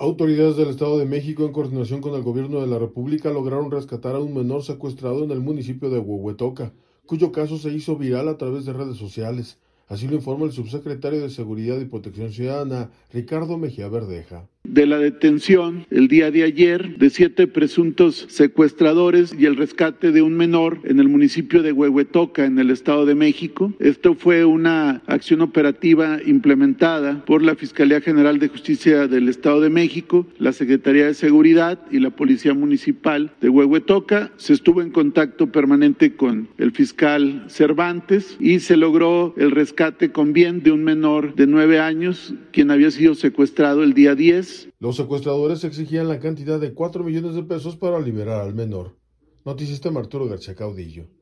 Autoridades del Estado de México, en coordinación con el Gobierno de la República, lograron rescatar a un menor secuestrado en el municipio de Huehuetoca, cuyo caso se hizo viral a través de redes sociales. Así lo informa el subsecretario de Seguridad y Protección Ciudadana, Ricardo Mejía Verdeja. De la detención el día de ayer de 7 presuntos secuestradores y el rescate de un menor en el municipio de Huehuetoca, en el Estado de México. Esto fue una acción operativa implementada por la Fiscalía General de Justicia del Estado de México, la Secretaría de Seguridad y la Policía Municipal de Huehuetoca. Se estuvo en contacto permanente con el fiscal Cervantes y se logró el rescate con bien de un menor de 9 años, quien había sido secuestrado el día 10. Los secuestradores exigían la cantidad de 4 millones de pesos para liberar al menor. Noticias de Arturo García Caudillo.